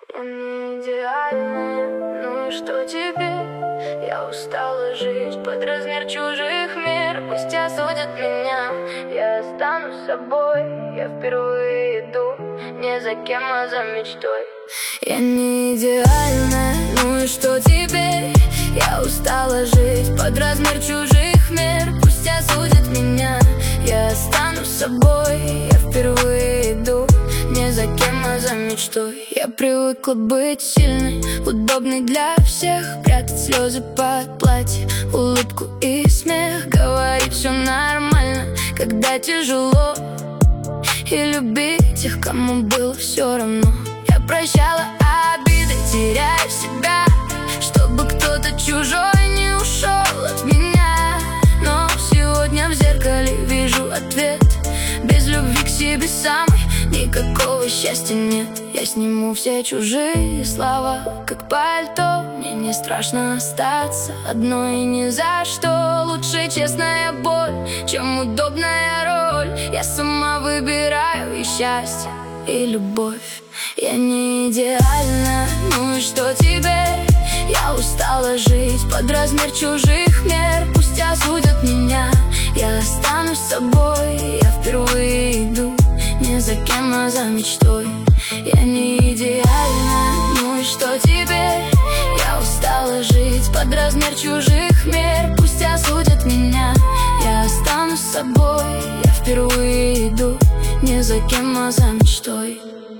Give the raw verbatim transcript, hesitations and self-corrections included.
Я не идеальна, ну и что теперь? Я устала жить под размер чужих мер. Пусть осудят меня, я останусь собой. Я впервые иду не за кем, а за мечтой. Я не идеальна, ну и что теперь? Я устала жить под размер чужих мер. Пусть осудят меня, я останусь собой. Я впервые иду не за кем, а за мечтой. Я привыкла быть сильной, удобной для всех, прятать слезы под платье, улыбку и смех, говорить все нормально, когда тяжело, и любить тех, кому было все равно. Я прощала обиды, теряя себя, чтобы кто-то чужой не ушел от меня. Но сегодня в зеркале вижу ответ: без любви к себе самой никакого счастья нет. Я сниму все чужие слова, как пальто. Мне не страшно остаться одной и ни за что. Лучше честная боль, чем удобная роль. Я сама выбираю и счастье, и любовь. Я не идеальна, ну и что теперь? Я устала жить под размер чужих мер. Пусть осудят меня, я останусь собой. Я впервые иду не за кем, а за мечтой. Я не идеальна, ну и что теперь? Я устала жить под размер чужих мер. Пусть осудят меня, я останусь собой. Я впервые иду не за кем, а за мечтой.